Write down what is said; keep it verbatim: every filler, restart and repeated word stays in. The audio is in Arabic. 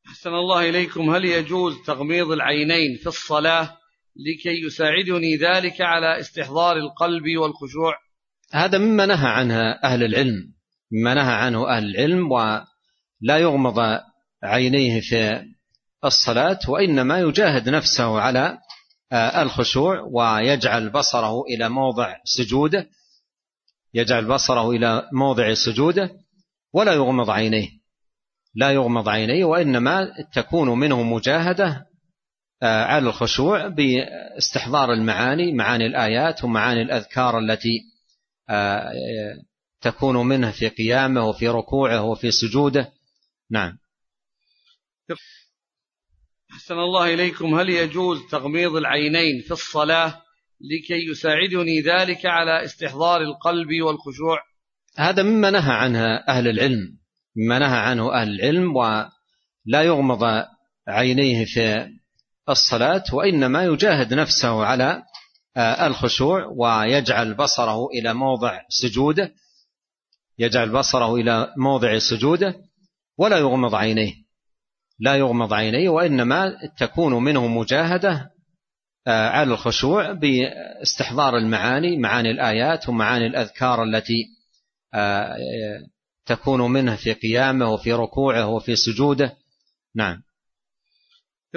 أحسن الله إليكم، هل يجوز تغميض العينين في الصلاة لكي يساعدني ذلك على استحضار القلب والخشوع؟ هذا مما نهى عنه أهل العلم، مما نهى عنه أهل العلم، ولا يغمض عينيه في الصلاة، وإنما يجاهد نفسه على الخشوع ويجعل بصره إلى موضع سجوده، يجعل بصره إلى موضع سجوده ولا يغمض عينيه، لا يغمض عينيه، وإنما تكون منه مجاهدة على الخشوع باستحضار المعاني، معاني الآيات ومعاني الأذكار التي تكون منه في قيامه وفي ركوعه وفي سجوده. نعم. أحسن الله إليكم، هل يجوز تغميض العينين في الصلاة لكي يساعدني ذلك على استحضار القلب والخشوع؟ هذا مما نهى عنه أهل العلم، مما نهى عنه أهل العلم، ولا يغمض عينيه في الصلاة، وإنما يجاهد نفسه على الخشوع ويجعل بصره إلى موضع سجوده، يجعل بصره إلى موضع سجوده ولا يغمض عينيه، لا يغمض عينيه، وإنما تكون منه مجاهدة على الخشوع باستحضار المعاني، معاني الآيات ومعاني الأذكار التي تكون منه في قيامه وفي ركوعه وفي سجوده. نعم.